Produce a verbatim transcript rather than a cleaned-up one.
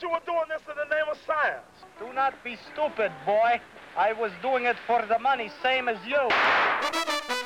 you were doing this in the name of science. Do not be stupid, boy. I was doing it for the money, same as you.